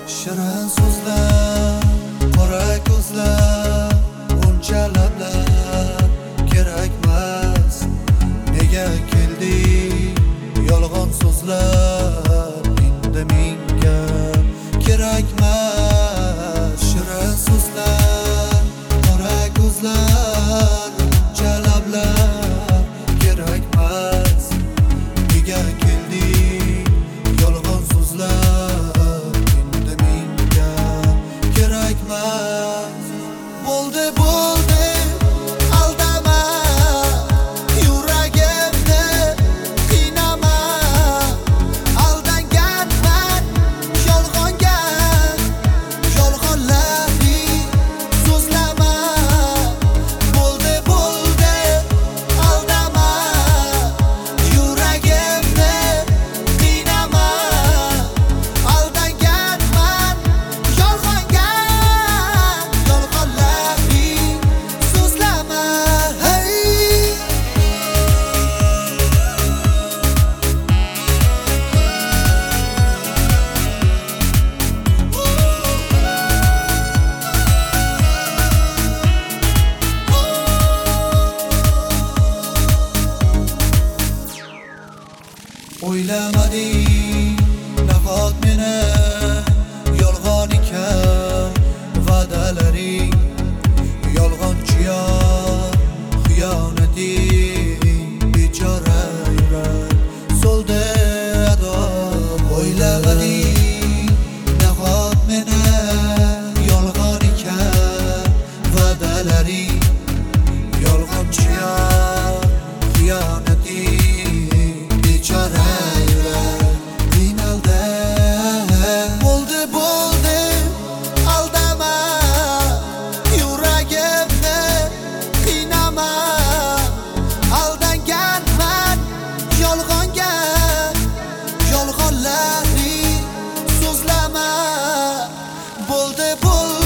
Shirin so'zlar, qora ko'zlar, uncha lablar kerakmas. Nega kelding? Yolg'on so'zlar endi menga kerakmas. Shirin so'zlar, qora ko'zlar, uncha lablar kerakmas. Nega kelding? Yolg'on so'zlar endi menga kerakmas. Bo'ldi aldama, yuragimni qiynama. Aldanganman yolg'onga, yolg'onlaring so'zlama. Bo'ldi aldama, yuragimni qiynama. Aldanganman yolg'onga, yolg'onlaring so'zlama. Hey, o'ylamading nahot meni yolg'on ekan va'dalaring, yolg'onchiyon xiyonating, bechora yurak so'ldi ado. O'ylamading nahot meni yolg'on ekan va'dalaring, yolg'onchiyon xiyonating, bechora yurak qiynaldi. Bo'ldi aldama, yuragimni qiynama. Aldanganman yolg'onga, yolg'onlaring so'zlama. Bo'ldi